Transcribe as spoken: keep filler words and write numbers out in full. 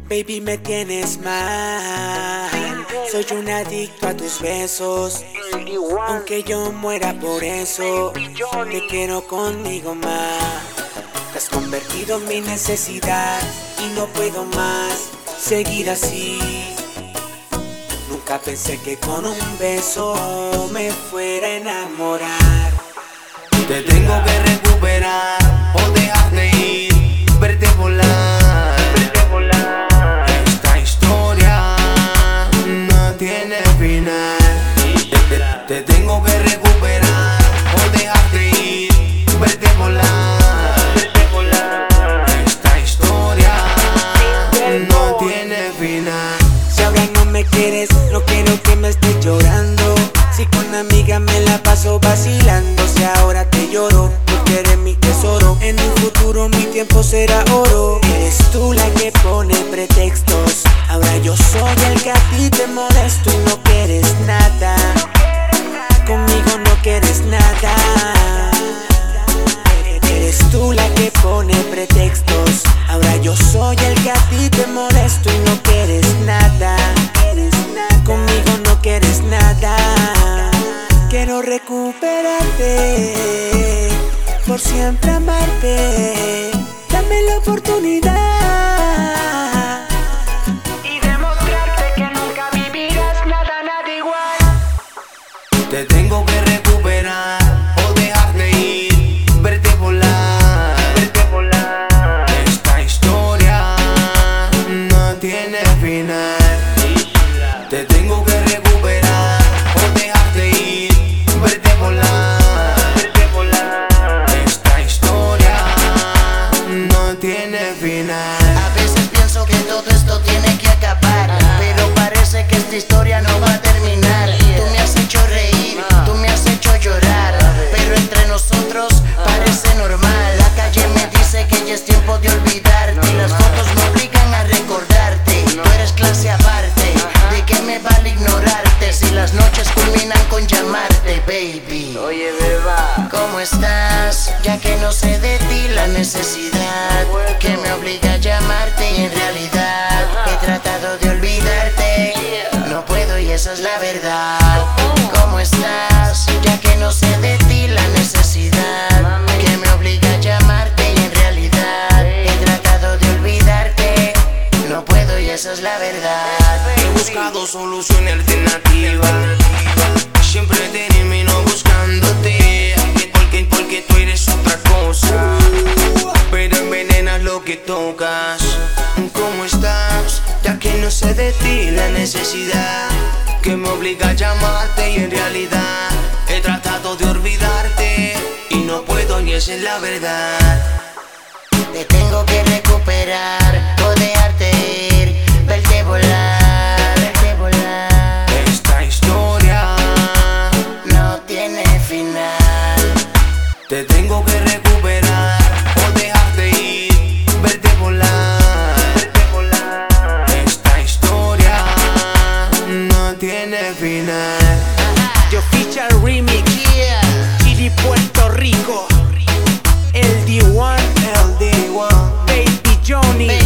Baby, me tienes mal. Soy un adicto a tus besos. Aunque yo muera por eso, te quiero conmigo más. Te has convertido en mi necesidad y no puedo más seguir así. Nunca pensé que con un beso me fuera a enamorar. Te tengo que recuperar o dejarte ir, verte volar, verte volar. Esta historia no tiene final. Te, te tengo que recuperar o dejarte ir, verte volar, verte volar. Esta historia no tiene final. Si ahora no me quieres, no quiero que me estés llorando. Si con una amiga me la paso vacilando. Si ahora te lloro, porque eres mi tesoro. En un futuro mi tiempo será oro. Eres tú la que pone pretextos. Ahora yo soy el que a ti te molesto y no quieres nada. Conmigo no quieres nada. Eres tú la que pone pretextos. Ahora yo soy el que a ti te molesto y no quieres nada. Conmigo no quieres nada. Quiero recuperarte, por siempre amarte. Dame la oportunidad y demostrarte que nunca vivirás nada, nada igual. Te tengo que recuperar o dejarte ir, verte volar, verte volar. Esta historia no tiene final. Te tengo que recuperar o dejarte ir, verte volar, verte volar. Esta historia no tiene final. A veces pienso que todo esto tiene que acabar, pero parece que esta historia no va a terminar. Tú me has hecho reír, tú me has hecho llorar, pero entre nosotros parece normal. La calle me dice que ya es tiempo de olvidarte y las fotos me obligan a recordarte. Tú eres clase aparte, ¿de qué me vale ignorarte si las noches culminan con llamarte, baby? Oye, beba, ¿cómo estás? Ya que no sé de ti la necesidad que me obliga a llamarte y en realidad he tratado de olvidarte. No puedo y esa es la verdad. ¿Cómo estás? Ya que no sé de ti la necesidad que me obliga a llamarte y en realidad he tratado de olvidarte. No puedo y esa es la verdad. he buscado solución alternativa. Siempre termino buscándote, porque, porque tú eres otra cosa, pero envenenas lo que tocas. ¿Cómo estás? Ya que no sé de ti la necesidad que me obliga a llamarte y en realidad he tratado de olvidarte y no puedo y esa es la verdad. Te tengo que recuperar o dejarte ir, verte volar, verte volar. Esta historia no tiene final. te tengo que recuperar o dejarte ir, verte volar, verte volar. Esta historia no tiene final. Yo feature remix, Yeah. Chile, Puerto Rico. El D uno, El D uno, Baby Johnny.